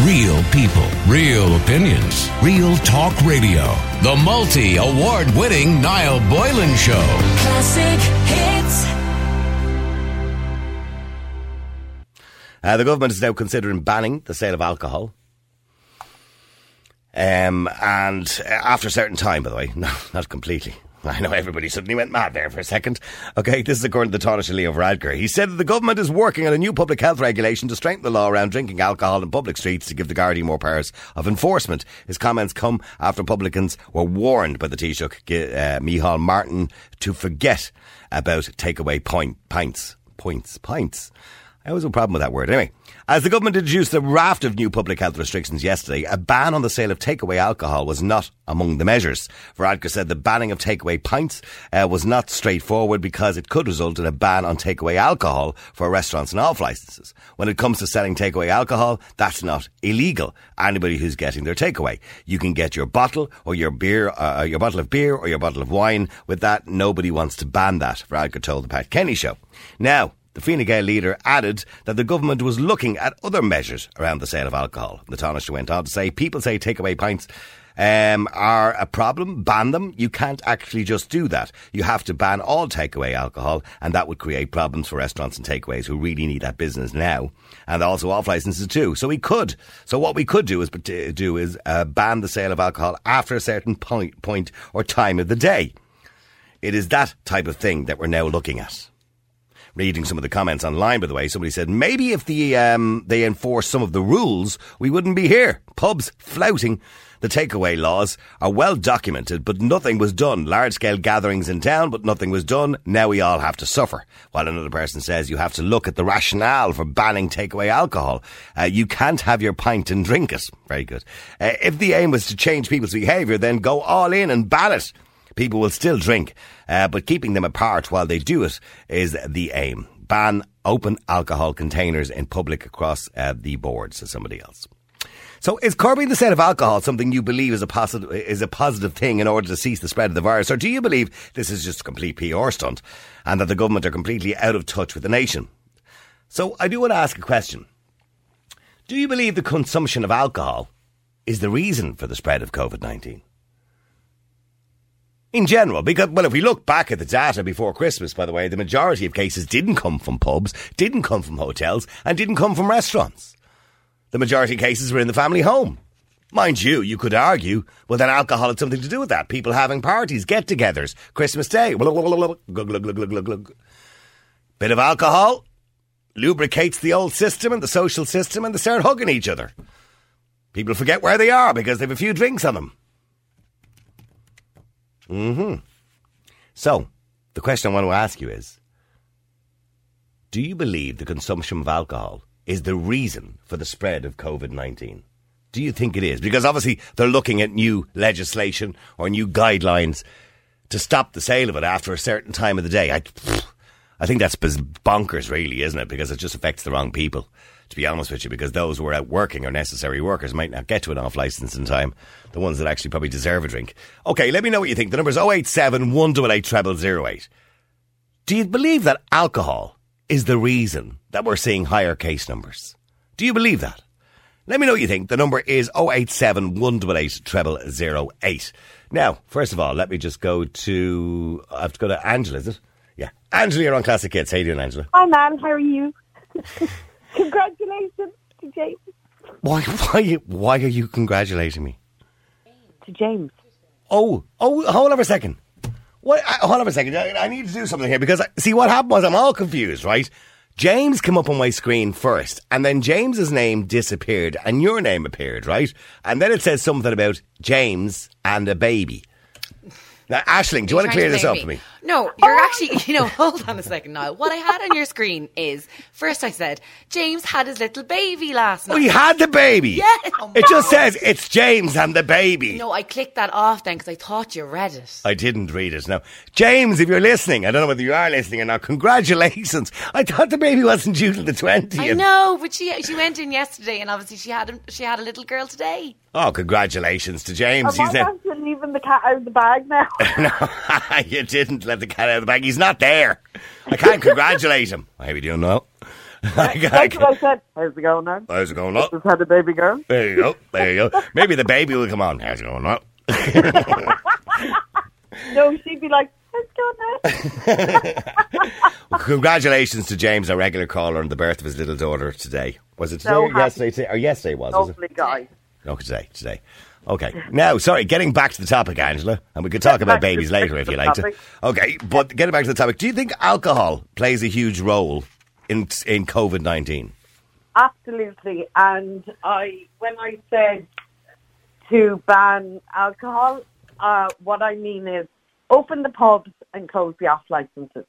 Real people, real opinions, real talk radio. The multi-award-winning Niall Boylan Show. Classic hits. The government is now considering banning the sale of alcohol. And after a certain time, by the way. No, not completely. I know everybody suddenly went mad there for a second. Okay, this is according to the Taoiseach Leo Varadkar. He said that the government is working on a new public health regulation to strengthen the law around drinking alcohol in public streets to give the Gardaí more powers of enforcement. His comments come after publicans were warned by the Taoiseach, Micheál Martin, to forget about takeaway pints. I always have a problem with that word. Anyway, as the government introduced a raft of new public health restrictions yesterday, a ban on the sale of takeaway alcohol was not among the measures. Varadkar said the banning of takeaway pints was not straightforward because it could result in a ban on takeaway alcohol for restaurants and off licences. When it comes to selling takeaway alcohol, that's not illegal. Anybody who's getting their takeaway, you can get your bottle or your beer, your bottle of beer or your bottle of wine. With that, nobody wants to ban that, Varadkar told the Pat Kenny Show. Now, the Fine Gael leader added that the government was looking at other measures around the sale of alcohol. The Taoiseach went on to say, people say takeaway pints are a problem, ban them. You can't actually just do that. You have to ban all takeaway alcohol, and that would create problems for restaurants and takeaways who really need that business now, and also off licences too. So what we could do is ban the sale of alcohol after a certain point or time of the day. It is that type of thing that we're now looking at. Reading some of the comments online, by the way, somebody said, maybe if they enforce some of the rules, we wouldn't be here. Pubs flouting the takeaway laws are well documented, but nothing was done. Large-scale gatherings in town, but nothing was done. Now we all have to suffer. While another person says you have to look at the rationale for banning takeaway alcohol. You can't have your pint and drink it. Very good. If the aim was to change people's behaviour, then go all in and ban it. People will still drink, but keeping them apart while they do it is the aim. Ban open alcohol containers in public across the board, says somebody else. So is curbing the sale of alcohol something you believe is a positive thing in order to cease the spread of the virus? Or do you believe this is just a complete PR stunt and that the government are completely out of touch with the nation? So I do want to ask a question. Do you believe the consumption of alcohol is the reason for the spread of COVID-19? In general, because, well, if we look back at the data before Christmas, by the way, the majority of cases didn't come from pubs, didn't come from hotels, and didn't come from restaurants. The majority of cases were in the family home. Mind you, you could argue, well, then alcohol had something to do with that. People having parties, get-togethers, Christmas Day. Bit of alcohol lubricates the old system and the social system, and they start hugging each other. People forget where they are because they have a few drinks on them. So, the question I want to ask you is, do you believe the consumption of alcohol is the reason for the spread of COVID-19? Do you think it is? Because obviously they're looking at new legislation or new guidelines to stop the sale of it after a certain time of the day. I think that's bonkers, really, isn't it? Because it just affects the wrong people, to be honest with you, because those who are out working or necessary workers might not get to an off licence in time. The ones that actually probably deserve a drink. OK, let me know what you think. The number is 087 188 0008. Do you believe that alcohol is the reason that we're seeing higher case numbers? Do you believe that? Let me know what you think. The number is 087 188 0008. Now, first of all, let me just go to... I have to go to Angela, is it? Yeah. Angela, you're on Classic Hits. How you doing, Angela? Hi, man. How are you? Congratulations to James. Why are you congratulating me? To James. Oh, hold on for a second. Hold on for a second. I need to do something here because, see, what happened was I'm all confused, right? James came up on my screen first, and then James's name disappeared, and your name appeared, right? And then it says something about James and a baby. Now, Aisling, do you want to clear this up for me? No, you're actually, hold on a second, Niall. What I had on your screen is, first I said, James had his little baby last night. Oh, he had the baby? Yes. It just says, it's James and the baby. No, I clicked that off then because I thought you read it. I didn't read it. Now, James, if you're listening, I don't know whether you are listening or not, congratulations. I thought the baby wasn't due till the 20th. I know, but she went in yesterday and obviously she had a little girl today. Oh, congratulations to James. Am I actually leaving the cat out of the bag now? No, you didn't let the cat out of the bag. He's not there. I can't congratulate him. How are you doing now? That's what I said. How's it going now? How's it going on? Just had a baby girl. There you go. There you go. Maybe the baby will come on. How's it going on? No, she'd be like, how's it going now? Well, congratulations to James, our regular caller, on the birth of his little daughter today. Was it today So or yesterday? Or yesterday was it? Lovely guy. No, today. Okay. Now, sorry, getting back to the topic, Angela, and we could talk about babies later if you like to. Okay, but getting back to the topic, do you think alcohol plays a huge role in COVID-19? Absolutely. And when I said to ban alcohol, what I mean is open the pubs and close the off licenses.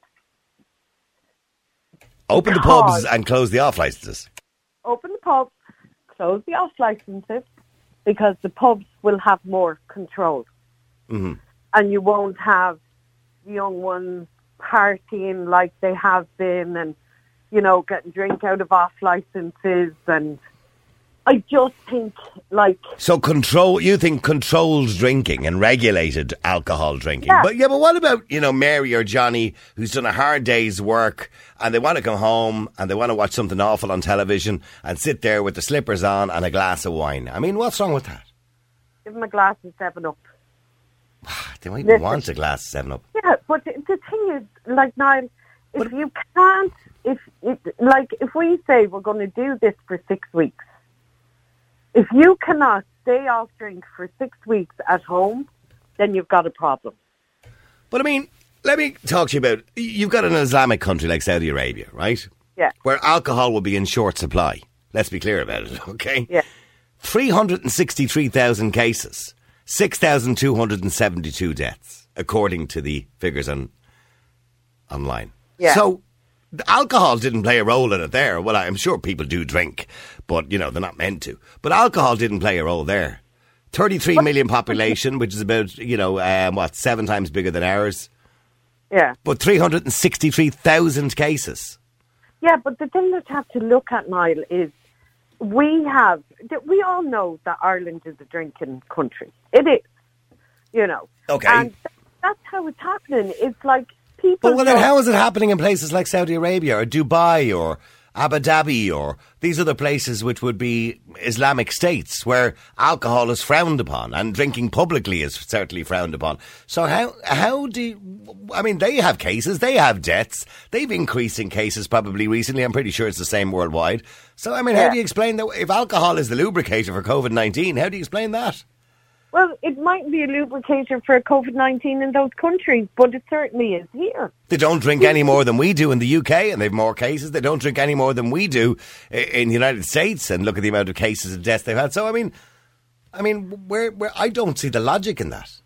Open the pubs and close the off licenses. Open the pubs, close the off licenses, because the pubs will have more control. Mm-hmm. And you won't have young ones partying like they have been and, you know, getting drink out of off licenses. And I just think, like... So you think controlled drinking and regulated alcohol drinking. Yeah. But what about, Mary or Johnny, who's done a hard day's work and they want to come home and they want to watch something awful on television and sit there with the slippers on and a glass of wine? I mean, what's wrong with that? Give them a glass of 7-Up. They might even want a glass of 7-Up. Yeah, but the thing is, like, Niall, if you can't... If we say we're going to do this for 6 weeks, if you cannot stay off drink for 6 weeks at home, then you've got a problem. But I mean, let me talk to you about, you've got an Islamic country like Saudi Arabia, right? Yeah. Where alcohol will be in short supply. Let's be clear about it, okay? Yeah. 363,000 cases, 6,272 deaths, according to the figures online. Yeah. So, the alcohol didn't play a role in it there. Well, I'm sure people do drink, but, they're not meant to. But alcohol didn't play a role there. 33 million population, which is about, 7 times bigger than ours. Yeah. But 363,000 cases. Yeah, but the thing that you have to look at, Niall, is we all know that Ireland is a drinking country. It is, Okay. And that's how it's happening. It's like people... But then how is it happening in places like Saudi Arabia or Dubai or Abu Dhabi or these other places which would be Islamic states where alcohol is frowned upon and drinking publicly is certainly frowned upon? So how do you... I mean, they have cases, they have deaths, they've increased in cases probably recently. I'm pretty sure it's the same worldwide. So, I mean, how do you explain that? If alcohol is the lubricator for COVID-19, how do you explain that? Well, it might be a lubricator for COVID-19 in those countries, but it certainly is here. They don't drink any more than we do in the UK, and they've more cases. They don't drink any more than we do in the United States, and look at the amount of cases and deaths they've had. So, I mean, where I don't see the logic in that.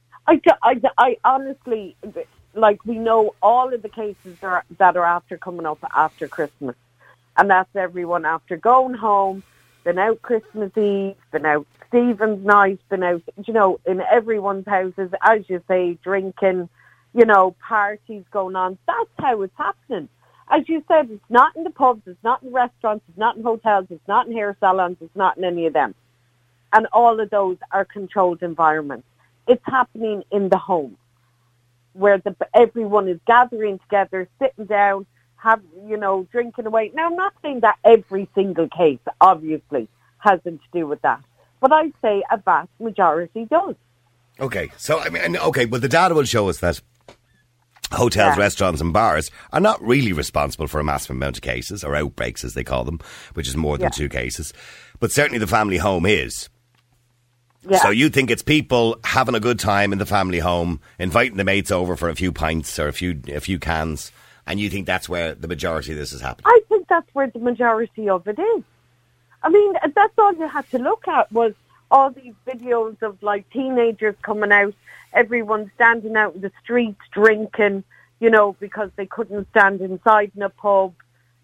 I honestly, like, we know all of the cases that are after coming up after Christmas, and that's everyone after going home, been out Christmas Eve, been out Stephen's night, been out, in everyone's houses, as you say, drinking, parties going on. That's how it's happening. As you said, it's not in the pubs, it's not in restaurants, it's not in hotels, it's not in hair salons, it's not in any of them. And all of those are controlled environments. It's happening in the home, where everyone is gathering together, sitting down, drinking away. Now, I'm not saying that every single case, obviously, has to do with that. But I'd say a vast majority does. Okay, so, but the data will show us that hotels, restaurants and bars are not really responsible for a massive amount of cases, or outbreaks as they call them, which is more than 2 cases. But certainly the family home is. Yeah. So you think it's people having a good time in the family home, inviting the mates over for a few pints or a few cans, and you think that's where the majority of this is happening? I think that's where the majority of it is. I mean, that's all you had to look at was all these videos of, like, teenagers coming out, everyone standing out in the streets drinking, because they couldn't stand inside in a pub.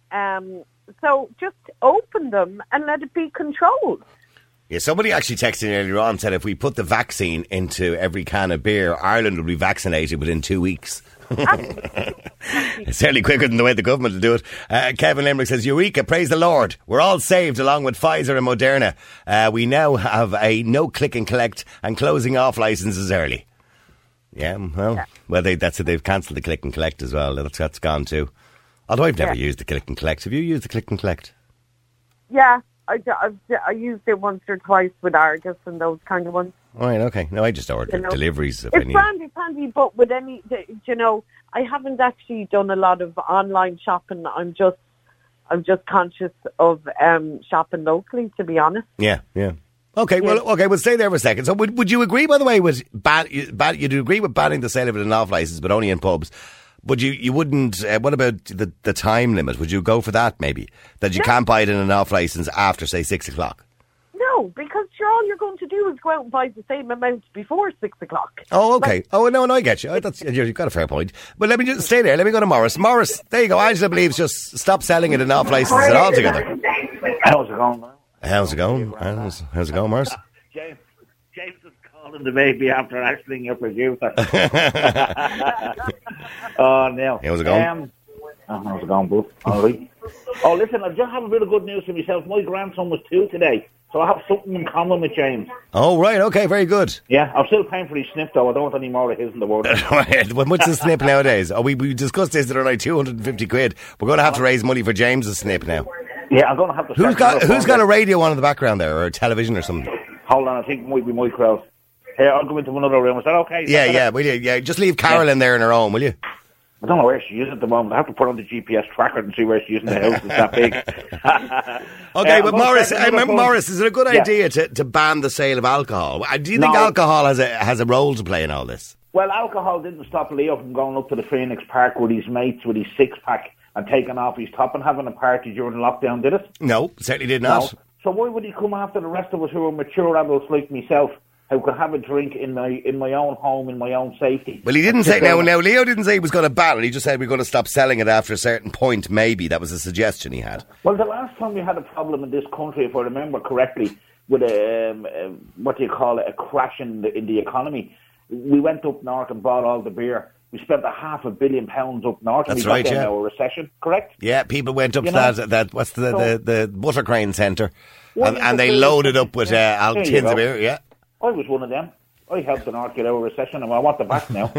So just open them and let it be controlled. Yeah, somebody actually texted earlier on, said if we put the vaccine into every can of beer, Ireland will be vaccinated within 2 weeks. It's certainly quicker than the way the government will do it. Kevin Limerick says, Eureka, praise the Lord. We're all saved along with Pfizer and Moderna. We now have a no click and collect and closing off licences early. Yeah, well, that's it. They've cancelled the click and collect as well. That's gone too. Although I've never used the click and collect. Have you used the click and collect? Yeah, I used it once or twice with Argus and those kind of ones. Right, okay. No, I just order deliveries if I It's need. handy, but with any, I haven't actually done a lot of online shopping. I'm just conscious of shopping locally, to be honest. Yeah. Okay, we'll stay there for a second. So would you agree, by the way, with you'd agree with banning the sale of it in off license, but only in pubs? But you wouldn't, what about the time limit? Would you go for that, maybe? That you can't buy it in an off license after, say, 6 o'clock? No, because all you're going to do is go out and buy the same amount before 6 o'clock. Oh, okay. No, I get you. You've got a fair point. But let me just stay there. Let me go to Morris. Morris, there you go. Angela believes just stop selling it in off licenses altogether. How's it going, man? How's it going? How's it going, Morris? James is calling the baby after asking your producer. Oh, no. How's it going? How's it going, bro? All right. Oh, listen, I just have a bit of good news for myself. My grandson was 2 today, so I have something in common with James. Oh, right, okay, very good. Yeah, I'm still paying for his snip, though. I don't want any more of his in the world. Right, well, what's the snip nowadays? Oh, we discussed this, they're like 250 quid. We're going to have to raise money for James's snip now. Yeah, I'm going to have to... Who's got a radio on in the background there, or a television or something? Hold on, I think it might be my crowd. Here, I'll go into another room. Is that okay? Yeah, will you? Yeah, just leave Carol in there in her own, will you? I don't know where she is at the moment. I have to put on the GPS tracker and see where she is in the house. It's that big. Okay, but Morris, is it a good idea to ban the sale of alcohol? Do you think alcohol has a role to play in all this? Well, alcohol didn't stop Leo from going up to the Phoenix Park with his mates with his six-pack and taking off his top and having a party during lockdown, did it? No, certainly did not. No. So why would he come after the rest of us who are mature adults like myself, who could have a drink in my own home, in my own safety? Well, he didn't say... Now, Leo didn't say he was going to ban it. He just said we're going to stop selling it after a certain point, maybe. That was a suggestion he had. Well, the last time we had a problem in this country, if I remember correctly, with a crash in the economy, we went up north and bought all the beer. We spent £500 million up north. That's and we right, got yeah. a recession, correct? Yeah, people went up to that what's the Buttercrane Centre, and they loaded up with tins of beer, yeah. I was one of them. I helped the North get out of recession, and I want the back now.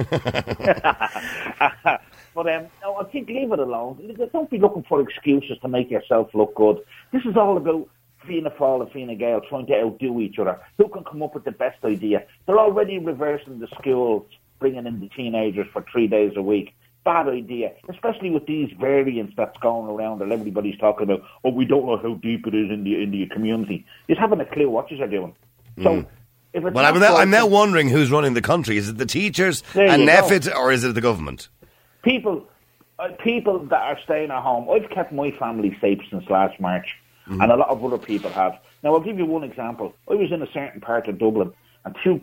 But no, I think leave it alone. Don't be looking for excuses to make yourself look good. This is all about Fianna Fáil and Fine Gael trying to outdo each other. Who can come up with the best idea? They're already reversing the schools, bringing in the teenagers for 3 days a week. Bad idea, especially with these variants that's going around and everybody's talking about, oh, we don't know how deep it is in the community. Just having a clue what you're doing. So... I'm now wondering who's running the country. Is it the teachers and NPHET, or is it the government? People that are staying at home. I've kept my family safe since last March, and a lot of other people have. Now, I'll give you one example. I was in a certain part of Dublin, and two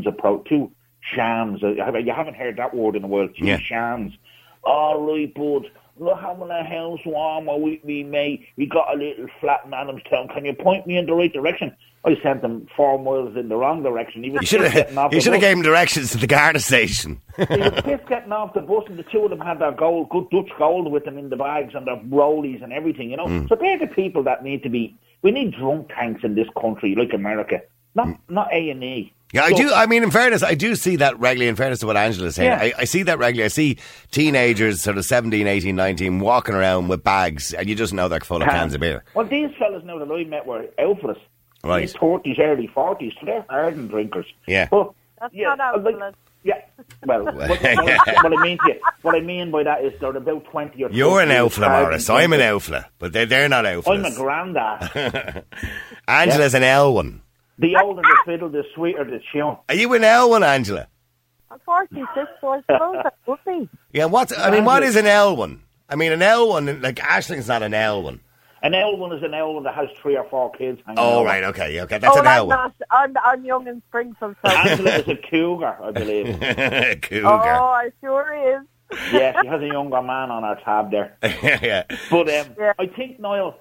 shams. You haven't heard that word in a while. Shams. All right, bud. We're having a housewarming with me, mate. We got a little flat in Adamstown. Can you point me in the right direction? I sent him 4 miles in the wrong direction. He was you should have gave him directions to the Garda station. He was pissed getting off the bus, and the two of them had their good Dutch gold with them in the bags and their rollies and everything, you know. So they're the people that need to be... We need drunk tanks in this country, like America. Not A&E. Yeah, I do. I mean, in fairness, I do see that regularly, in fairness to what Angela's saying. Yeah. I see that regularly. I see teenagers, sort of 17, 18, 19, walking around with bags, and you just know they're full of cans of beer. Well, these fellas now that I met were out for us. Right. Late 30s, early 40s, so they're ardent drinkers. Yeah. But, that's not out. Yeah. Well, what I mean by that is they're about 20 or 30. You're an outfla, Morris. I'm an outfla, but they're not outflas. I'm a grandad. Angela's an L one. The older the fiddle, the sweeter the tune. Are you an L1, Angela? I'm 46, so I suppose that would be. Yeah, what is an L1? I mean, an L1, like Ashling's not an L1. An L1 is an L1 that has 3 or 4 kids hanging out. Right, okay, that's an L1. I'm young and Springfield. So. Angela is a cougar, I believe. Cougar. Oh, I sure is. Yeah, she has a younger man on her tab there. Yeah. But I think, Niall,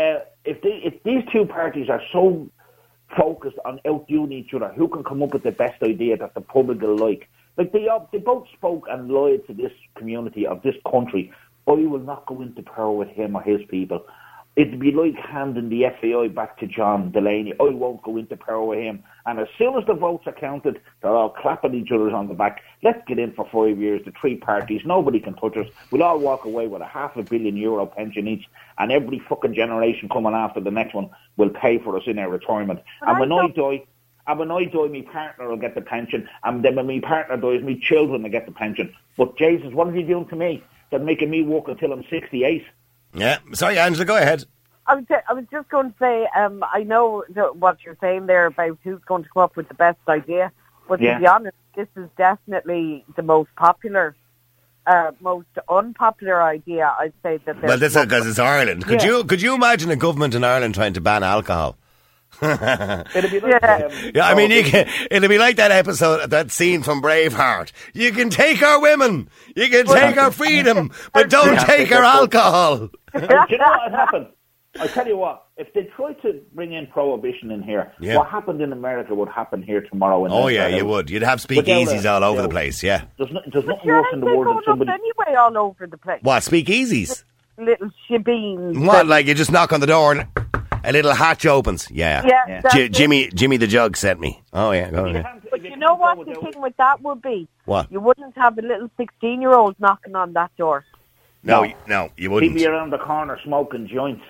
if these two parties are so focused on outdoing each other, who can come up with the best idea that the public will like? Like they both spoke and lied to this community of this country. I will not go into power with him or his people. it'd be like handing the FAI back to John Delaney. I won't go into power with him. And as soon as the votes are counted, they're all clapping each other on the back. Let's get in for 5 years, the three parties. Nobody can touch us. We'll all walk away with a €500 million pension each, and every fucking generation coming after the next one will pay for us in our retirement. And when I die, my partner will get the pension, and then when my partner dies, my children will get the pension. But Jesus, what are you doing to me? They're making me work until I'm 68. Yeah, sorry, Angela, go ahead. I was just going to say, I know what you're saying there about who's going to come up with the best idea, but to be honest, this is definitely the most popular, most unpopular idea, I'd say. Well, this is because it's Ireland. Could you imagine a government in Ireland trying to ban alcohol? It'd be like, I mean, it'll be like that episode, that scene from Braveheart. You can take our women, you can take our freedom, but don't take our alcohol. Do you know what had happened? I tell you what, if they tried to bring in prohibition in here, what happened in America would happen here tomorrow. You would. You'd have speakeasies all over the place, yeah. There's nothing worse in the world than somebody... anyway all over the place. What, speakeasies? Little shebeens. What, like you just knock on the door and a little hatch opens? Yeah. Jimmy the Jug sent me. Oh, yeah, go ahead. But you know what the thing with that would be? What? You wouldn't have a little 16-year-old knocking on that door. No, you wouldn't. He'd be around the corner smoking joints.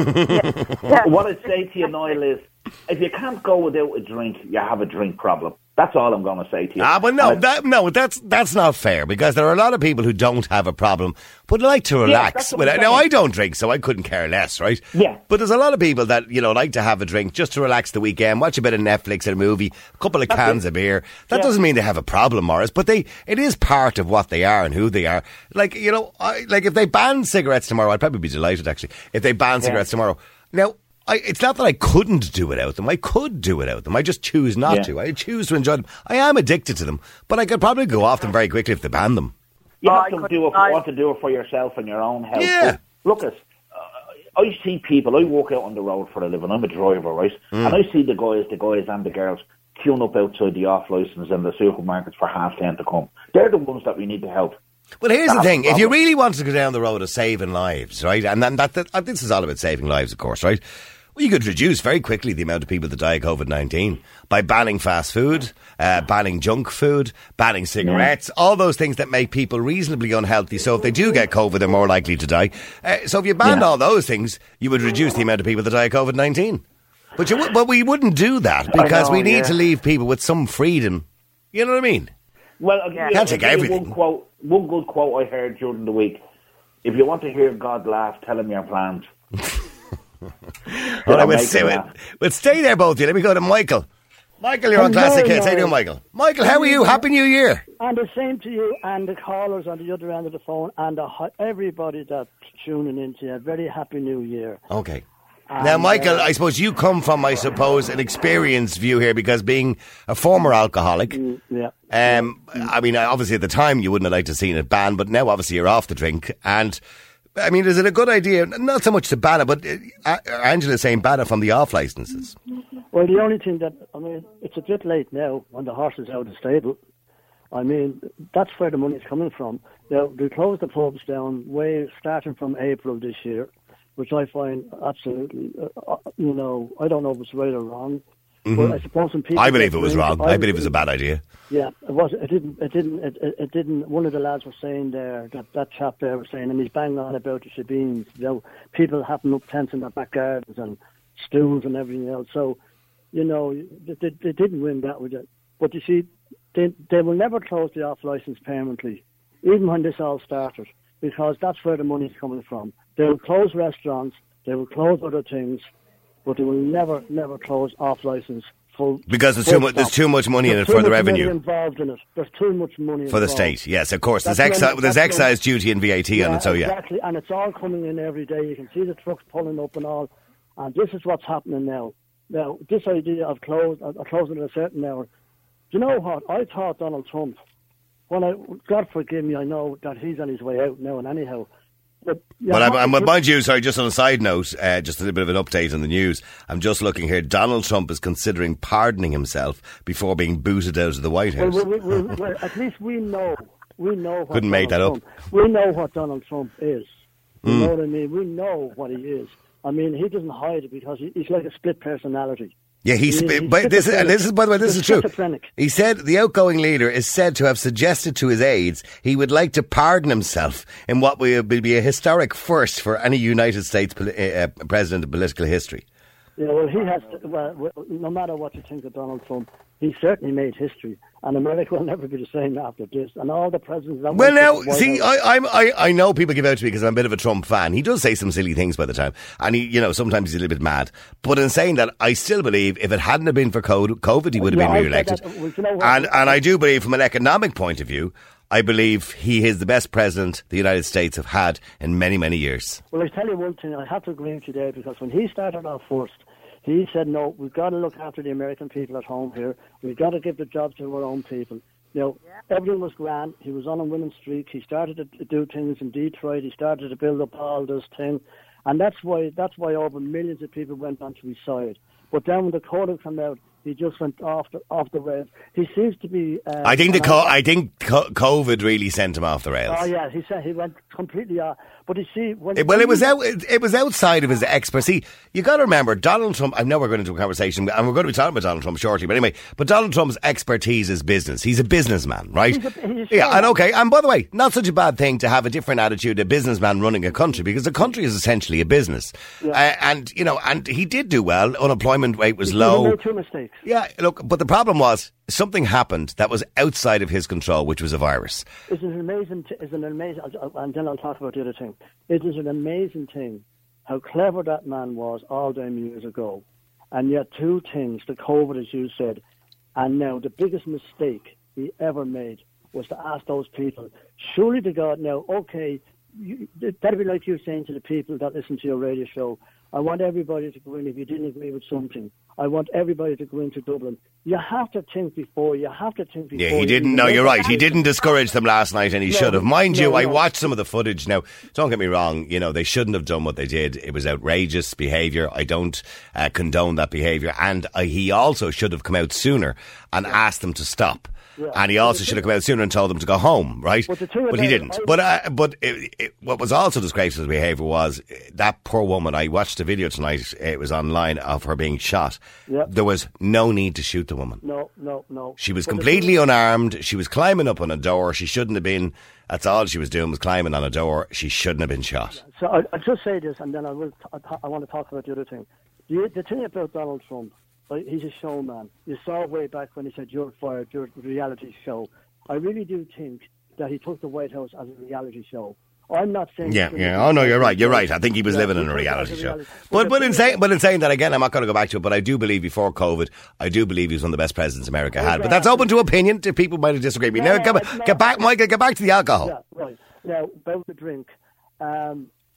What I'd say to you, Niall, is if you can't go without a drink, you have a drink problem. That's all I'm going to say to you. But that's not fair, because there are a lot of people who don't have a problem but like to relax. Now, I don't drink, so I couldn't care less, right? Yeah. But there's a lot of people that, like to have a drink just to relax the weekend, watch a bit of Netflix and a movie, a couple of cans of beer. That doesn't mean they have a problem, Morris, but it is part of what they are and who they are. Like, if they ban cigarettes tomorrow, I'd probably be delighted, actually, if they ban cigarettes tomorrow. Now, it's not that I couldn't do without them. I could do without them. I just choose not to. I choose to enjoy them. I am addicted to them, but I could probably go off them very quickly if they ban them. You have to want to do it for yourself and your own health. Yeah. Look, I see people. I walk out on the road for a living. I'm a driver, right? And I see the guys and the girls queuing up outside the off licence in the supermarkets for 10:30 to come. They're the ones that we need to help. Well, here's the thing. If you really want to go down the road of saving lives, right, and then this is all about saving lives, of course, right? Well, you could reduce very quickly the amount of people that die of COVID-19 by banning fast food, banning junk food, banning cigarettes, all those things that make people reasonably unhealthy. So if they do get COVID, they're more likely to die. So if you banned all those things, you would reduce the amount of people that die of COVID-19. But we wouldn't do that because we need to leave people with some freedom. You know what I mean? Well, I'll can't take everything. One good quote I heard during the week: "If you want to hear God laugh, tell him your plans." All right, we'll stay there, both of you. Let me go to Michael. Michael, you're on Classic Hits. How you doing, Michael? Michael, how are you? Happy New Year. And the same to you and the callers on the other end of the phone and everybody that's tuning in to you. A very Happy New Year. Okay. Now, Michael, I suppose you come from, an experienced view here, because being a former alcoholic, I mean, obviously at the time you wouldn't have liked to have seen it banned, but now obviously you're off the drink. And, I mean, is it a good idea, not so much to ban it, but Angela's saying ban it from the off licences? Well, the only thing it's a bit late now when the horse is out of the stable. I mean, that's where the money's coming from. Now, they closed the pubs down starting from April this year, which I find absolutely, I don't know if it's right or wrong. But I suppose when people... I believe it was wrong. I believe it was a bad idea. Yeah, it was. It didn't. One of the lads was saying there, that chap there was saying, and he's banging on about the shebeens, people having up tents in their back gardens and stools and everything else. So, they didn't win that with it. But you see, they will never close the off licence permanently, even when this all started, because that's where the money's coming from. They will close restaurants, they will close other things, but they will never close off licence full. Because there's too much money in it for the revenue. There's too much money involved in it. There's too much money for the state. Yes, of course. There's excise duty and VAT on it. So exactly, and it's all coming in every day. You can see the trucks pulling up and all, and this is what's happening now. Now, this idea of closing at a certain hour. Do you know what? I thought Donald Trump. God forgive me, I know that he's on his way out now, and anyhow. But mind you, sorry, just on a side note, just a little bit of an update on the news. I'm just looking here. Donald Trump is considering pardoning himself before being booted out of the White House. Well, at least we know. What couldn't make that up. We know what Donald Trump is. You know what I mean? We know what he is. I mean, he doesn't hide it because he's like a split personality. Yeah, this is by the way, this is true. He said the outgoing leader is said to have suggested to his aides he would like to pardon himself in what will be a historic first for any United States president in political history. Yeah, well, he has to, well, no matter what you think of Donald Trump, he certainly made history, and America will never be the same after this. And all the presidents that well, now, see, I know people give out to me because I'm a bit of a Trump fan. He does say some silly things by the time, and he, you know, sometimes he's a little bit mad. But in saying that, I still believe if it hadn't have been for COVID, he would have been re-elected. And I do believe, from an economic point of view, I believe he is the best president the United States have had in many, many years. Well, I tell you one thing, I have to agree with you there, because when he started off first, he said, no, we've got to look after the American people at home here. We've got to give the jobs to our own people. You know, everything was grand. He was on a winning streak. He started to do things in Detroit. He started to build up all this thing. And that's why over millions of people went onto his side. But then when the COVID came out, he just went off the rails. He seems to be. I think COVID really sent him off the rails. Oh yeah, he said he went completely off. But you see, it was outside of his expertise. You got to remember, Donald Trump. I know we're going into a conversation, and we're going to be talking about Donald Trump shortly. But anyway, Donald Trump's expertise is business. He's a businessman, right? And okay. And by the way, not such a bad thing to have a different attitude, a businessman running a country, because a country is essentially a business. Yeah. And you know, and he did do well. Unemployment rate was low. He made 2 mistakes. Yeah, look, but the problem was something happened that was outside of his control, which was a virus. It's an amazing, and then I'll talk about the other thing. It is an amazing thing how clever that man was all them years ago. And yet 2 things, the COVID, as you said, and now the biggest mistake he ever made was to ask those people, surely to God, now, okay, that'd be like you saying to the people that listen to your radio show, I want everybody to go in if you didn't agree with something. I want everybody to go into Dublin. You have to think before. Yeah, he didn't. No, you're right. He didn't discourage them last night, and he should have. Mind you, I watched some of the footage. Now, don't get me wrong. You know, they shouldn't have done what they did. It was outrageous behaviour. I don't condone that behaviour. And he also should have come out sooner and asked them to stop. Yeah. And he also should have come out sooner and told them to go home, right? But he didn't. But what was also disgraceful behaviour was that poor woman. I watched the video tonight. It was online of her being shot. Yep. There was no need to shoot the woman. No. She was completely unarmed. She was climbing up on a door. She shouldn't have been. That's all she was doing, was climbing on a door. She shouldn't have been shot. So I'll just say this, and then I want to talk about the other thing. The thing about Donald Trump, he's a showman. You saw way back when he said, you're fired, you're a reality show. I really do think that he took the White House as a reality show. I'm not saying... Yeah. Oh, no, you're right. I think he was living in a reality show. But in saying that, again, I'm not going to go back to it, but I do believe before COVID, I do believe he was one of the best presidents America had. But that's open to opinion. People might have disagreed with me. Now, get back, Michael, get back to the alcohol. Yeah, right. Now, about the drink, I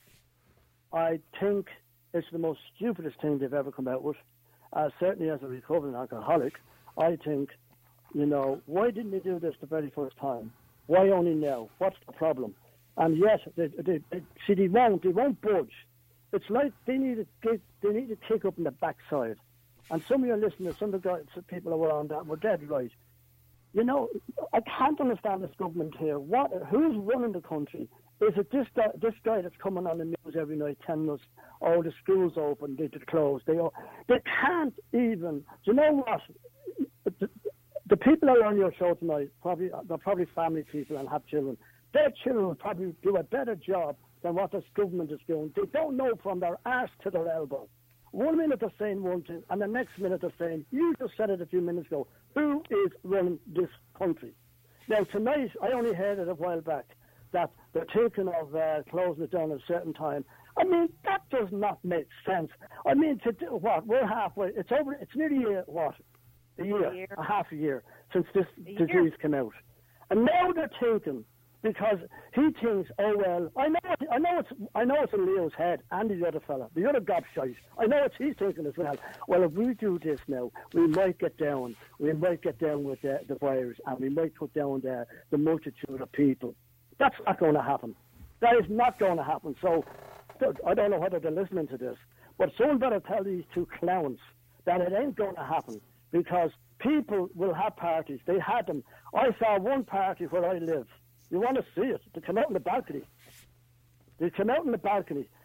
think it's the most stupidest thing they've ever come out with. Certainly as a recovering alcoholic, I think, you know, why didn't they do this the very first time? Why only now? What's the problem? And yes, they won't budge. It's like they need to kick up in the backside. And some of your listeners, some of the guys, people that were on that were dead right. You know, I can't understand this government here. Who's running the country? Is it this guy that's coming on the news every night telling us, oh, the school's open, they're closed. They can't even. Do you know what? The people that are on your show tonight, they're probably family people and have children. Their children will probably do a better job than what this government is doing. They don't know from their arse to their elbow. 1 minute they're saying one thing, and the next minute they're saying, you just said it a few minutes ago, who is running this country? Now, tonight, I only heard it a while back, that they're thinking of closing it down at a certain time. I mean, that does not make sense. I mean, we're halfway. It's nearly half a year since this disease came out. And now they're thinking, because he thinks, oh well, I know it's in Leo's head and the other fella, the other gobshite. I know it's he's thinking as well. Well, if we do this now, we might get down with the virus, and we might put down the multitude of people. That's not going to happen. That is not going to happen. So I don't know whether they're listening to this, but someone better tell these 2 clowns that it ain't going to happen, because people will have parties. They had them. I saw one party where I live. You want to see it? They come out in the balcony.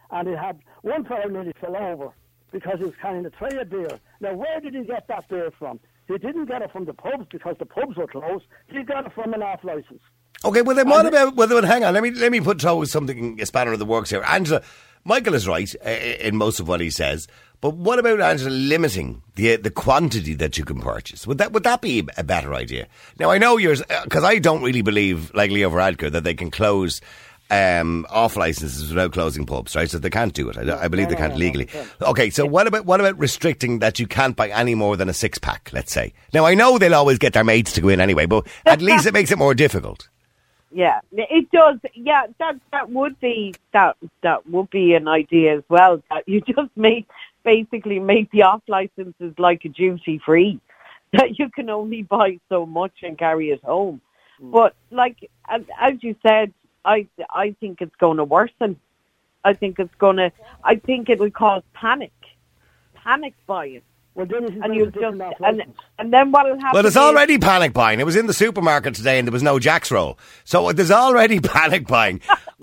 and it had one fellow nearly fell over because he was carrying a tray of beer. Now, where did he get that beer from? He didn't get it from the pubs because the pubs were closed. He got it from an off licence. Okay, well then what about? Well, hang on. Let me throw something a spanner in the works here, Angela. Michael is right in most of what he says, but what about, Angela, limiting the quantity that you can purchase? Would that be a better idea? Now I know yours, because I don't really believe, like Leo Varadkar, that they can close off licenses without closing pubs, right? So they can't do it. I believe they can't legally. Okay, so what about restricting that you can't buy any more than a 6-pack, let's say? Now I know they'll always get their mates to go in anyway, but at least it makes it more difficult. Yeah, it does. Yeah, that would be an idea as well. That you just basically make the off licenses like a duty free, that you can only buy so much and carry it home. But like as you said, I think it's going to worsen. I think it will cause panic buying. Well, then and then what will happen? Well, there's already panic buying. It was in the supermarket today, and there was no Jack's roll, so there's already panic buying.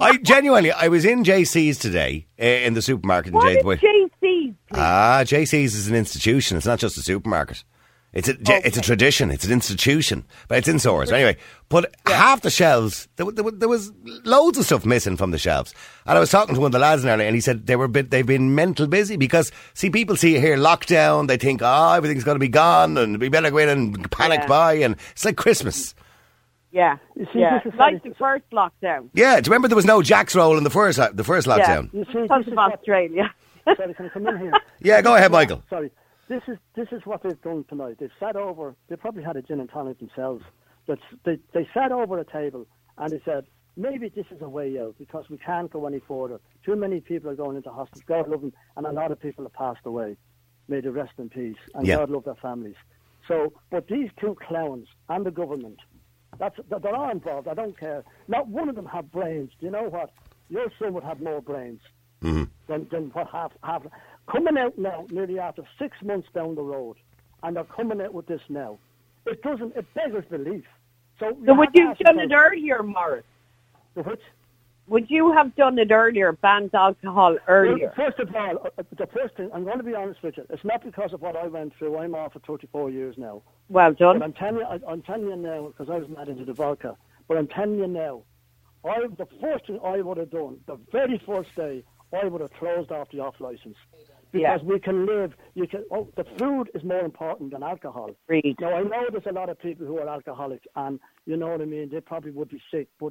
I was in JC's today in the supermarket. What is JC's? JC's is an institution. It's not just a supermarket. It's a tradition. It's an institution, but it's in Swords anyway. But half the shelves, there was loads of stuff missing from the shelves. And I was talking to one of the lads in earlier, and he said they've been mental busy because people see here lockdown, they think everything's going to be gone, and we better go in and panic buy, and it's like Christmas. Yeah, like the first lockdown. Yeah, do you remember there was no Jack's roll in the first lockdown? Because of Australia. Sorry, can I come in here? Yeah, go ahead, Michael. Sorry. This is what they've done tonight. They've sat over. They probably had a gin and tonic themselves. But they sat over a table and they said, maybe this is a way out because we can't go any further. Too many people are going into hospital. God love them, and a lot of people have passed away. May they rest in peace, and God love their families. So, but these two clowns and the government, they're all involved. I don't care. Not one of them have brains. Do you know what? Your son would have more brains than what half. Coming out now, nearly after 6 months down the road, and they're coming out with this now. It beggars belief. So would you have done it earlier, Morris? Which? Would you have done it earlier, banned alcohol earlier? Well, first of all, the first thing, I'm going to be honest with you, it's not because of what I went through. I'm off for 34 years now. Well done. But I'm telling you now, because I was mad into the vodka, but I'm telling you now, the first thing I would have done, the very first day, I would have closed off the off license. Because we can live, the food is more important than alcohol. Read. Now, I know there's a lot of people who are alcoholics, and you know what I mean, they probably would be sick, but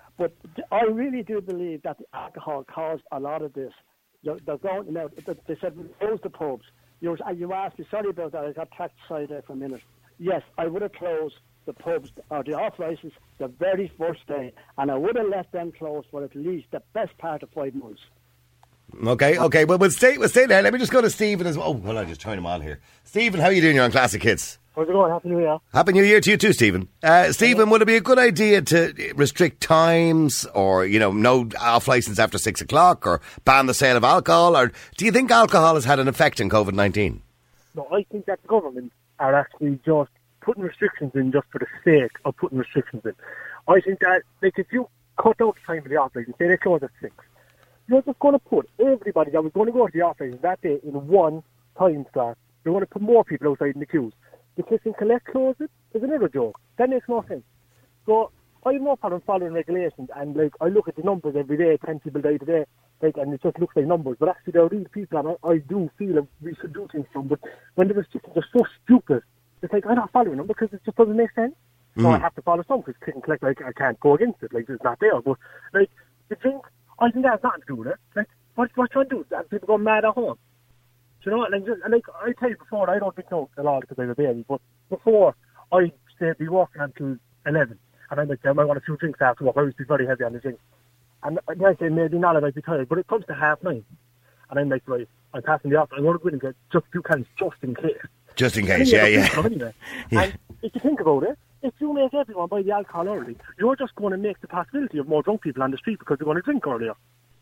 I really do believe that the alcohol caused a lot of this. They're going, now, they said, we close the pubs. You asked me, sorry about that, I got tracked aside there for a minute. Yes, I would have closed the pubs, or the off license, the very first day, and I would have let them close for at least the best part of 5 months. Okay. Well, we'll stay there. Let me just go to Stephen as well. Oh, well, I just turned him on here. Stephen, how are you doing? You're on Classic Hits. How's it going? Happy New Year. Happy New Year to you too, Stephen. Stephen, would it be a good idea to restrict times or, no off licence after 6 o'clock or ban the sale of alcohol? Or do you think alcohol has had an effect in COVID-19? No, I think that the government are actually just putting restrictions in just for the sake of putting restrictions in. I think that, if you cut out the time of the off licence, say they close at 6, you're just going to put everybody that was going to go to the office that day in one time slot. You're going to put more people outside in the queues. The click and collect closes is another joke. That makes no sense. So I have no problem following regulations, and I look at the numbers every day, 10 people die today, and it just looks like numbers. But actually there are real people, and I do feel that we should do things from. But when the restrictions are so stupid, it's I'm not following them because it just doesn't make sense. So I have to follow some because click and collect, I can't go against it. It's not there. But the drink, I think that has nothing to do with it. What trying to do? That people go mad at home. Do you know what? I tell you before, I don't drink no at all because I have a baby. But before, I stayed be walking until 11, and I might want a few drinks after work. I used to be very heavy on the drinks, and I say maybe not, I might be tired. But it comes to 9:30, and I'm right, I'm passing the office. I'm going to go in and get just a few cans just in case. Just in case, yeah. Anyway. Yeah. And if you think about it, if you make everyone buy the alcohol early, you're just going to make the possibility of more drunk people on the street because they're going to drink earlier.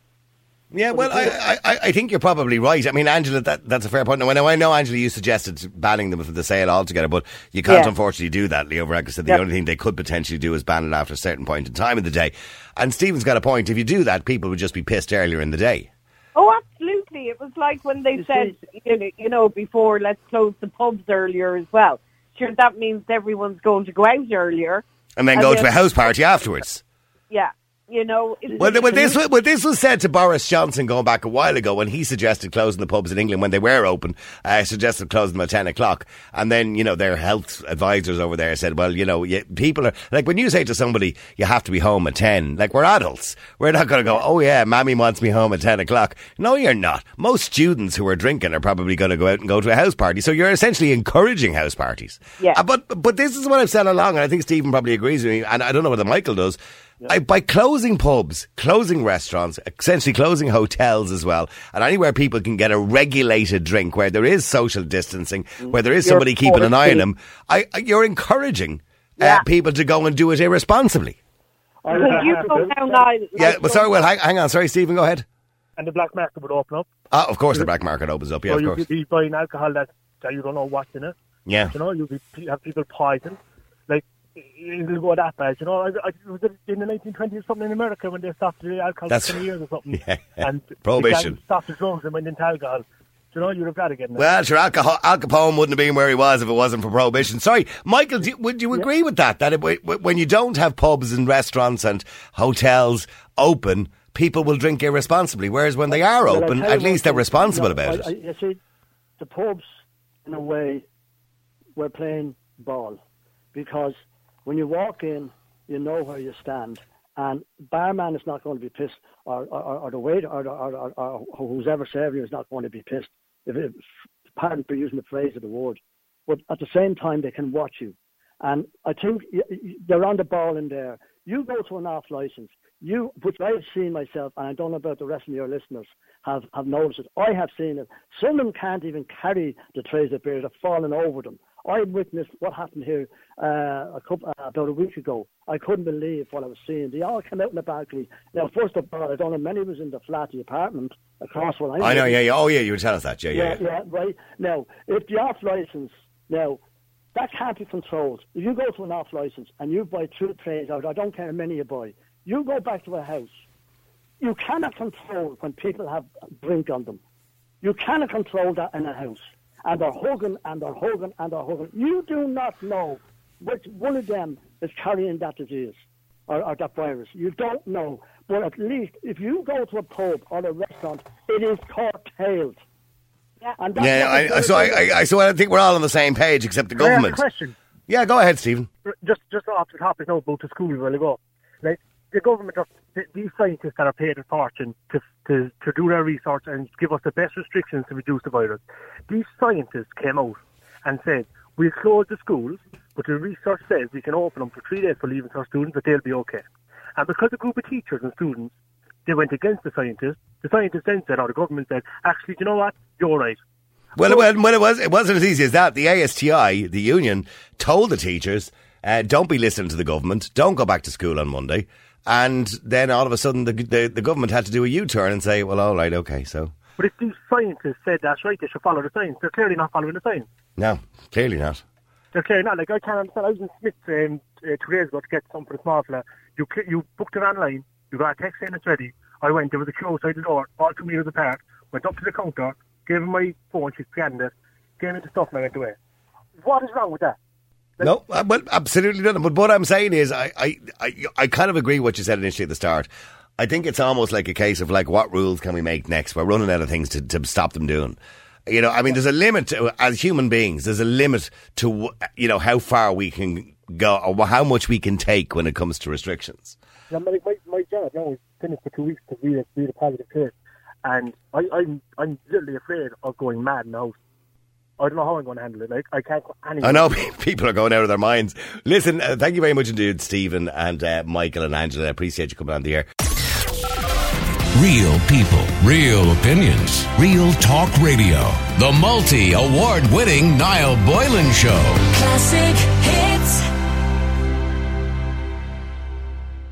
Yeah, well, I think you're probably right. I mean, Angela, that's a fair point. Now, I know, Angela, you suggested banning them from the sale altogether, but you can't unfortunately do that. Leo Varadkar said the only thing they could potentially do is ban it after a certain point in time of the day. And Stephen's got a point. If you do that, people would just be pissed earlier in the day. Oh, absolutely. It was like when they said, before, let's close the pubs earlier as well. Sure, that means everyone's going to go out earlier. And then go to a house party afterwards. Yeah. Well, this was said to Boris Johnson going back a while ago when he suggested closing the pubs in England when they were open, suggested closing them at 10 o'clock. And then, their health advisors over there said, well, people are, like when you say to somebody, you have to be home at 10, like we're adults. We're not going to go, oh yeah, Mammy wants me home at 10 o'clock. No, you're not. Most students who are drinking are probably going to go out and go to a house party. So you're essentially encouraging house parties. Yeah. But this is what I've said along, and I think Stephen probably agrees with me, and I don't know whether Michael does. Yeah. By closing pubs, closing restaurants, essentially closing hotels as well, and anywhere people can get a regulated drink, where there is social distancing, where there is somebody keeping an eye on them, you're encouraging people to go and do it irresponsibly. Sorry, well, hang on. Sorry, Stephen, go ahead. And the black market would open up. Of course the black market opens up, yeah, so of course. You'd be buying alcohol that you don't know what's in it. Yeah. You'd have people poisoned. Like, it'll go that bad. Was it in the 1920s or something in America when they stopped the alcohol for 20 years or something? Yeah. And Prohibition. They stopped the drugs and went into alcohol. You'd have got to get in there. Well, sure, Al Capone wouldn't have been where he was if it wasn't for Prohibition. Sorry, Michael, would you agree with that? That when you don't have pubs and restaurants and hotels open, people will drink irresponsibly, whereas when they are open, at least they're responsible about it. You see, the pubs, in a way, were playing ball, because when you walk in, you know where you stand, and barman is not going to be pissed, or the waiter, or who's ever serving you is not going to be pissed. Pardon for using the phrase of the word, but at the same time they can watch you, and I think they're on the ball in there. You go to an off license, which I've seen myself, and I don't know about the rest of your listeners have noticed it. I have seen it. Some of them can't even carry the trays of beer; they're falling over them. I witnessed what happened here about a week ago. I couldn't believe what I was seeing. They all came out in the balcony. Now, first of all, I don't know, many was in the flat, the apartment across where I know, yeah. Oh, yeah, you would tell us that, yeah, right. Now, if the off licence, that can't be controlled. If you go to an off licence and you buy 2 trays out, I don't care how many you buy, you go back to a house. You cannot control when people have drink on them. You cannot control that in a house. And they're hugging, and they're hugging, and they're hugging. You do not know which one of them is carrying that disease or that virus. You don't know. But at least if you go to a pub or a restaurant, it is curtailed. Yeah, so I think we're all on the same page, except the government. I have a question. Yeah, go ahead, Stephen. Just off the topic now about the school a while ago. Like, the government, these scientists that are paid a fortune to do their research and give us the best restrictions to reduce the virus. These scientists came out and said, we'll close the schools, but the research says we can open them for 3 days for leaving our students, but they'll be okay. And because a group of teachers and students, they went against the scientists then said, or the government said, actually, do you know what? You're right. Well, it wasn't as easy as that. The ASTI, the union, told the teachers, don't be listening to the government, don't go back to school on Monday. And then all of a sudden the government had to do a U-turn and say, well, all right, okay, so. But if these scientists said that's right, they should follow the science. They're clearly not following the science. No, clearly not. They're clearly not. Like, I can't understand. I was in Smith 2 days ago to get something for the small fella. You booked it online. You got a text saying it's ready. I went, there was a queue outside the door, all 2 meters apart. Went up to the counter, gave him my phone, she scanned it, gave me the stuff, and I went away. What is wrong with that? No, well, absolutely not. But what I'm saying is, I kind of agree with what you said initially at the start. I think it's almost like a case of like, what rules can we make next? We're running out of things to stop them doing. I mean, there's a limit as human beings. There's a limit to how far we can go or how much we can take when it comes to restrictions. Yeah, my job now is finished for 2 weeks to read a positive test, and I'm literally afraid of going mad now. I don't know how I'm going to handle it. Like, I can't go anywhere. I know people are going out of their minds. Listen, thank you very much indeed, Stephen and Michael and Angela. I appreciate you coming on the air. Real people, real opinions, real talk radio. The multi-award winning Niall Boylan Show. Classic hits.